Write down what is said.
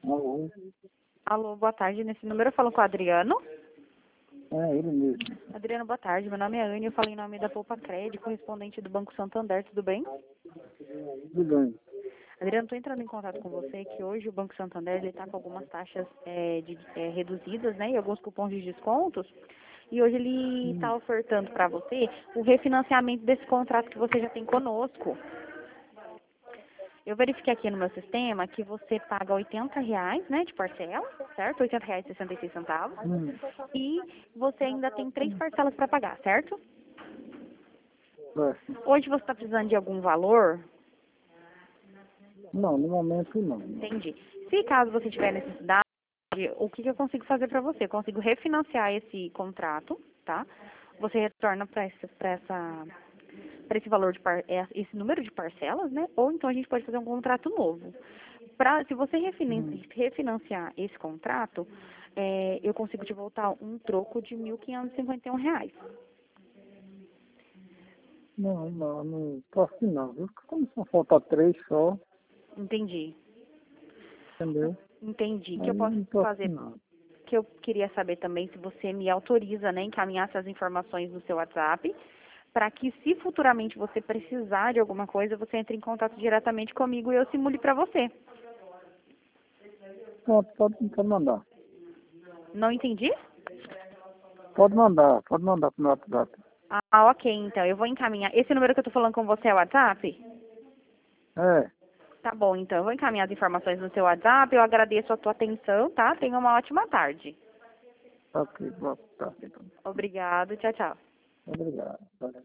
Alô? Alô, boa tarde. Nesse número eu falo com o Adriano. É, ele mesmo. Adriano, boa tarde. Meu nome é Anne, eu falo em nome da Poupa Crédito, correspondente do Banco Santander, tudo bem? Tudo bem. Adriano, estou entrando em contato com você que hoje o Banco Santander está com algumas taxas reduzidas, né, e alguns cupons de descontos. E hoje ele está ofertando para você o refinanciamento desse contrato que você já tem conosco. Eu verifiquei aqui no meu sistema que você paga R$ 80, né, de parcela, certo? R$ 80,66. E você ainda tem 3 parcelas para pagar, certo? É. Hoje você está precisando de algum valor? Não, no momento não. Entendi. Se caso você tiver necessidade, o que eu consigo fazer para você? Eu consigo refinanciar esse contrato, tá? Você retorna para esse valor esse número de parcelas, né? Ou então a gente pode fazer um contrato novo. Se você refinanciar esse contrato, eu consigo te voltar um troco de R$ 1.551. Não posso não, viu? Como só falta 3 só, Entendi. entendeu? Entendi. O que Aí eu posso não posso fazer? não. Que eu queria saber também se você me autoriza, né, encaminhar essas informações no seu WhatsApp, para que se futuramente você precisar de alguma coisa, você entre em contato diretamente comigo e eu simule para você. Pode mandar. Não entendi? Pode mandar pro meu WhatsApp. Ah, ok, então eu vou encaminhar. Esse número que eu tô falando com você é o WhatsApp? É, Tá bom, então eu vou encaminhar as informações no seu WhatsApp. Eu agradeço a tua atenção, tá? Tenha uma ótima tarde. ok, boa tarde. Então. Obrigado, tchau, tchau. Obrigado. Valeu.